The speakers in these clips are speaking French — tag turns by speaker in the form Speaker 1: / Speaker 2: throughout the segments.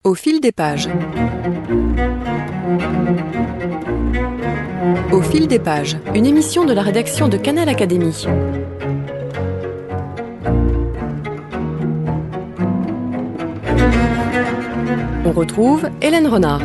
Speaker 1: Au fil des pages. Au fil des pages, une émission de la rédaction de Canal Académie. On retrouve Hélène Renard.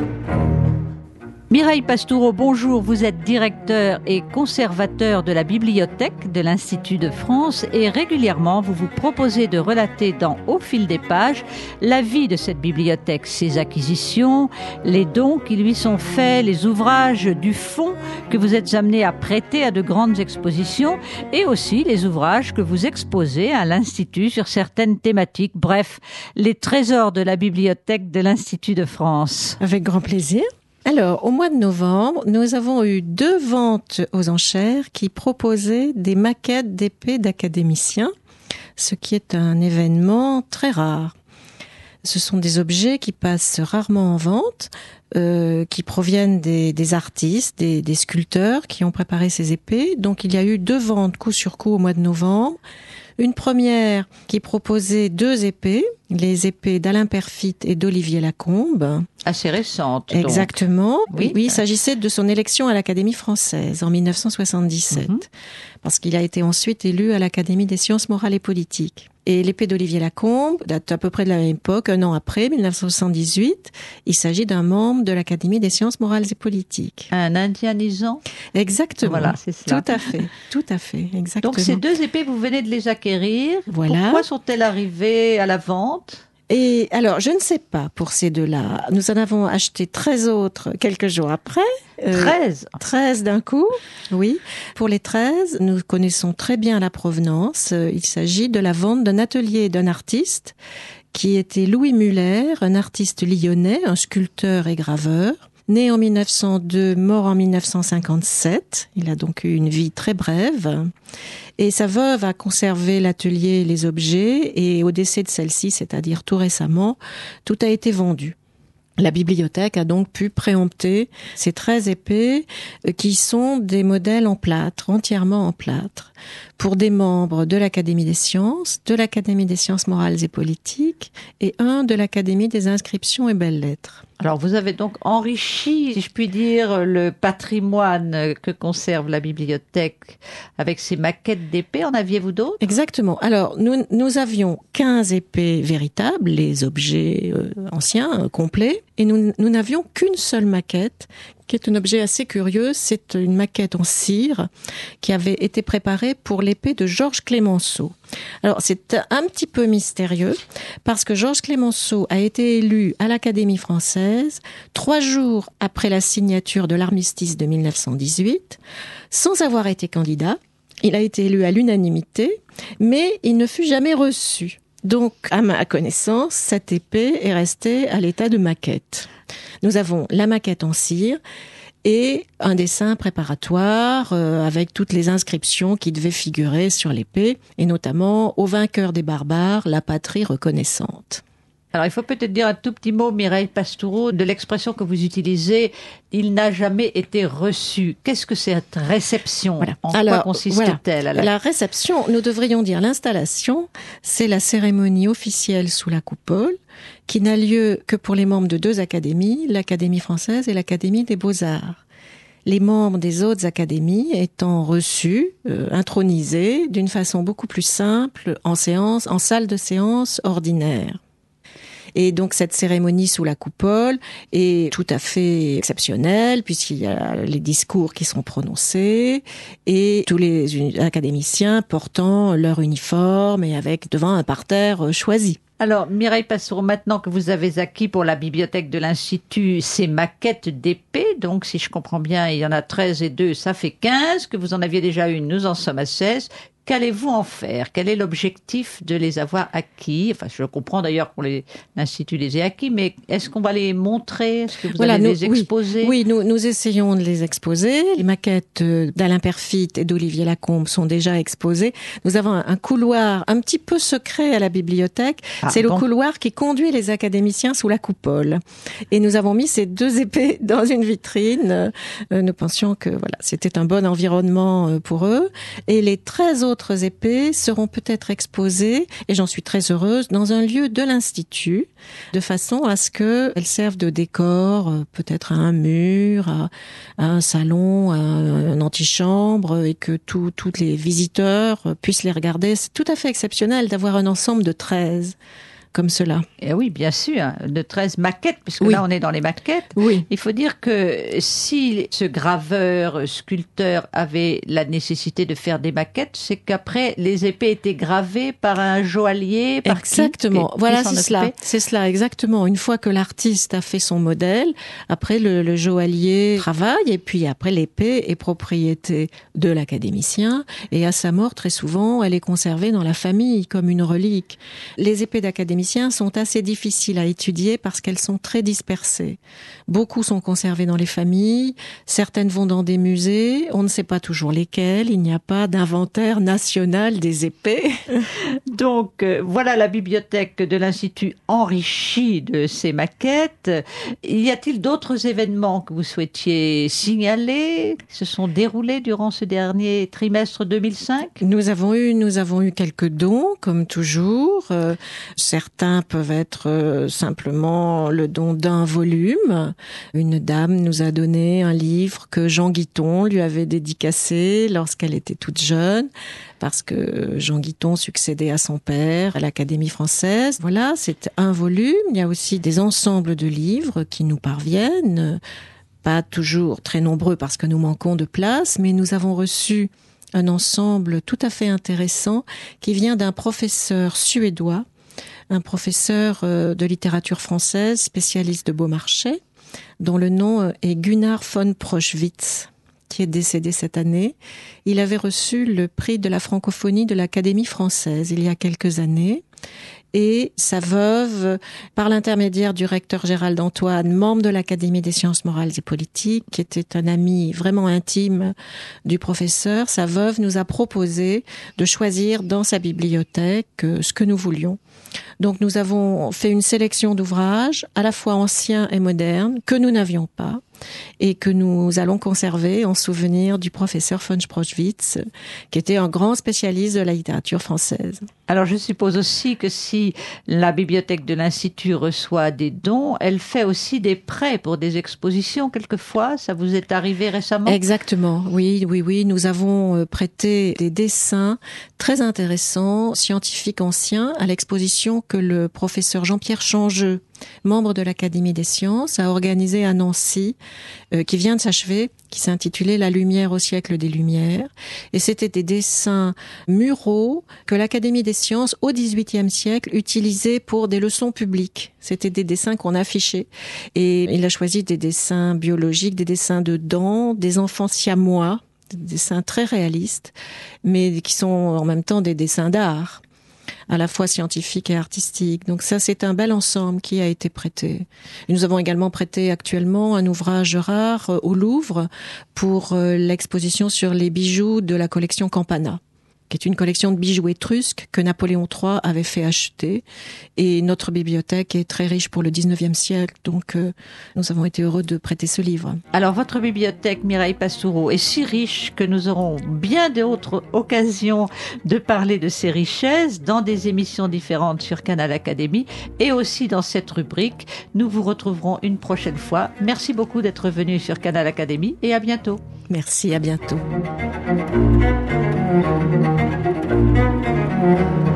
Speaker 2: Mireille Pastoureau, bonjour. Vous êtes directeur et conservateur de la bibliothèque de l'Institut de France et régulièrement vous vous proposez de relater dans Au fil des pages la vie de cette bibliothèque, ses acquisitions, les dons qui lui sont faits, les ouvrages du fond que vous êtes amenés à prêter à de grandes expositions et aussi les ouvrages que vous exposez à l'Institut sur certaines thématiques. Bref, les trésors de la bibliothèque de l'Institut de France.
Speaker 3: Avec grand plaisir. Alors, au mois de novembre, nous avons eu 2 ventes aux enchères qui proposaient des maquettes d'épées d'académiciens, ce qui est un événement très rare. Ce sont des objets qui passent rarement en vente, qui proviennent des artistes, des sculpteurs qui ont préparé ces épées. Donc, il y a eu 2 ventes coup sur coup au mois de novembre. Une première qui proposait 2 épées, les épées d'Alain Perfit et d'Olivier Lacombe.
Speaker 2: Assez récente. Donc.
Speaker 3: Exactement. Oui, il s'agissait de son élection à l'Académie française en 1977, parce qu'il a été ensuite élu à l'Académie des sciences morales et politiques. Et l'épée d'Olivier Lacombe date à peu près de la même époque, un an après, 1978. Il s'agit d'un membre de l'Académie des sciences morales et politiques.
Speaker 2: Un indianisant.
Speaker 3: Exactement.
Speaker 2: Voilà, c'est cela.
Speaker 3: Tout à fait, exactement.
Speaker 2: Donc ces 2 épées, vous venez de les acquérir.
Speaker 3: Voilà.
Speaker 2: Pourquoi sont-elles arrivées à la vente ?
Speaker 3: Et alors, je ne sais pas pour ces 2-là. Nous en avons acheté 13 autres quelques jours après.
Speaker 2: 13
Speaker 3: 13 d'un coup, oui. Pour les 13, nous connaissons très bien la provenance. Il s'agit de la vente d'un atelier d'un artiste qui était Louis Muller, un artiste lyonnais, un sculpteur et graveur. Né en 1902, mort en 1957. Il a donc eu une vie très brève. Et sa veuve a conservé l'atelier et les objets. Et au décès de celle-ci, c'est-à-dire tout récemment, tout a été vendu. La bibliothèque a donc pu préempter ces 13 épées qui sont des modèles en plâtre, entièrement en plâtre, pour des membres de l'Académie des sciences, de l'Académie des sciences morales et politiques et un de l'Académie des inscriptions et belles-lettres.
Speaker 2: Alors vous avez donc enrichi, si je puis dire, le patrimoine que conserve la bibliothèque avec ces maquettes d'épées. En aviez-vous d'autres ?
Speaker 3: Exactement. Alors nous avions 15 épées véritables, les objets anciens, complets, et nous n'avions qu'une seule maquette, qui est un objet assez curieux. C'est une maquette en cire qui avait été préparée pour l'épée de Georges Clemenceau. Alors, c'est un petit peu mystérieux parce que Georges Clemenceau a été élu à l'Académie française 3 jours après la signature de l'armistice de 1918, sans avoir été candidat. Il a été élu à l'unanimité, mais il ne fut jamais reçu. Donc, à ma connaissance, cette épée est restée à l'état de maquette. Nous avons la maquette en cire et un dessin préparatoire avec toutes les inscriptions qui devaient figurer sur l'épée, et notamment « Au vainqueur des barbares, la patrie reconnaissante ».
Speaker 2: Alors, il faut peut-être dire un tout petit mot, Mireille Pastoureau, de l'expression que vous utilisez « il n'a jamais été reçu ». Qu'est-ce que cette réception ?
Speaker 3: Voilà.
Speaker 2: En quoi consiste-t-elle ?
Speaker 3: La réception, nous devrions dire l'installation, c'est la cérémonie officielle sous la coupole, qui n'a lieu que pour les membres de 2 académies, l'Académie française et l'Académie des beaux-arts. Les membres des autres académies étant reçus, intronisés, d'une façon beaucoup plus simple, en salle de séance ordinaire. Et donc cette cérémonie sous la coupole est tout à fait exceptionnelle puisqu'il y a les discours qui sont prononcés et tous les académiciens portant leur uniforme et avec devant un parterre choisi.
Speaker 2: Alors, Mireille Pastoureau, maintenant que vous avez acquis pour la bibliothèque de l'Institut ces maquettes d'épées, donc si je comprends bien, il y en a 13 et 2, ça fait 15, que vous en aviez déjà une, nous en sommes à 16. Qu'allez-vous en faire ? Quel est l'objectif de les avoir acquis ? Enfin, je comprends d'ailleurs pour l'Institut les ait acquis, mais est-ce qu'on va les montrer ? Est-ce que vous allez les exposer ?
Speaker 3: Oui, nous essayons de les exposer. Les maquettes d'Alain Perfit et d'Olivier Lacombe sont déjà exposées. Nous avons un couloir un petit peu secret à la bibliothèque. C'est le couloir qui conduit les académiciens sous la coupole. Et nous avons mis ces 2 épées dans une vitrine. Nous pensions que voilà, c'était un bon environnement pour eux. Et les 13 autres autres épées seront peut-être exposées, et j'en suis très heureuse, dans un lieu de l'Institut, de façon à ce qu'elles servent de décor, peut-être à un mur, à un salon, à une antichambre, et que tous les visiteurs puissent les regarder. C'est tout à fait exceptionnel d'avoir un ensemble de 13 comme cela.
Speaker 2: Et oui, bien sûr, de 13 maquettes, puisque
Speaker 3: oui.
Speaker 2: là on est dans les maquettes.
Speaker 3: Oui.
Speaker 2: Il faut dire que si ce graveur, sculpteur avait la nécessité de faire des maquettes, c'est qu'après les épées étaient gravées par un joaillier, par
Speaker 3: exactement.
Speaker 2: Qui
Speaker 3: voilà,
Speaker 2: s'en
Speaker 3: c'est cela, exactement. Une fois que l'artiste a fait son modèle, après le joaillier travaille, et puis après l'épée est propriété de l'académicien, et à sa mort, très souvent, elle est conservée dans la famille comme une relique. Les épées d'académiciens sont assez difficiles à étudier parce qu'elles sont très dispersées. Beaucoup sont conservées dans les familles, certaines vont dans des musées, on ne sait pas toujours lesquels, il n'y a pas d'inventaire national des épées.
Speaker 2: Donc voilà la bibliothèque de l'Institut enrichie de ces maquettes. Y a-t-il d'autres événements que vous souhaitiez signaler qui se sont déroulés durant ce dernier trimestre 2005 ?
Speaker 3: Nous avons eu quelques dons, comme toujours. Certains peuvent être simplement le don d'un volume. Une dame nous a donné un livre que Jean Guiton lui avait dédicacé lorsqu'elle était toute jeune, parce que Jean Guiton succédait à son père à l'Académie française. Voilà, c'est un volume. Il y a aussi des ensembles de livres qui nous parviennent, pas toujours très nombreux parce que nous manquons de place, mais nous avons reçu un ensemble tout à fait intéressant qui vient d'un professeur suédois, un professeur de littérature française, spécialiste de Beaumarchais, dont le nom est Gunnar von Proschwitz, qui est décédé cette année. Il avait reçu le prix de la francophonie de l'Académie française il y a quelques années. Et sa veuve, par l'intermédiaire du recteur Gérald Antoine, membre de l'Académie des sciences morales et politiques, qui était un ami vraiment intime du professeur, sa veuve nous a proposé de choisir dans sa bibliothèque ce que nous voulions. Donc nous avons fait une sélection d'ouvrages, à la fois anciens et modernes, que nous n'avions pas, et que nous allons conserver en souvenir du professeur von Proschwitz, qui était un grand spécialiste de la littérature française.
Speaker 2: Alors je suppose aussi que si la bibliothèque de l'Institut reçoit des dons, elle fait aussi des prêts pour des expositions quelquefois. Ça vous est arrivé récemment ?
Speaker 3: Exactement, oui. Nous avons prêté des dessins très intéressants, scientifiques anciens, à l'exposition que le professeur Jean-Pierre Changeux, membre de l'Académie des sciences, a organisé à Nancy, qui vient de s'achever, qui s'intitulait « La lumière au siècle des Lumières ». Et c'était des dessins muraux que l'Académie des sciences, au XVIIIe siècle, utilisait pour des leçons publiques. C'était des dessins qu'on affichait. Et il a choisi des dessins biologiques, des dessins de dents, des enfants siamois, des dessins très réalistes, mais qui sont en même temps des dessins d'art, à la fois scientifique et artistique. Donc ça, c'est un bel ensemble qui a été prêté. Et nous avons également prêté actuellement un ouvrage rare au Louvre pour l'exposition sur les bijoux de la collection Campana, qui est une collection de bijoux étrusques que Napoléon III avait fait acheter. Et notre bibliothèque est très riche pour le 19e siècle, donc nous avons été heureux de prêter ce livre.
Speaker 2: Alors votre bibliothèque, Mireille Pastoureau, est si riche que nous aurons bien d'autres occasions de parler de ces richesses dans des émissions différentes sur Canal Académie et aussi dans cette rubrique. Nous vous retrouverons une prochaine fois. Merci beaucoup d'être venu sur Canal Académie et à bientôt.
Speaker 3: Merci, à bientôt.